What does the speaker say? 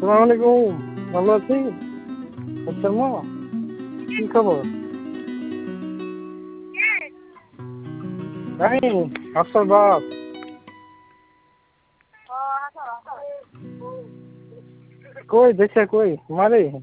আসসালামু আলাইকুম। ভালো আছি। শর্মা, কি খবর? আমি আফসার বাপ। কই দেশে কই মারে?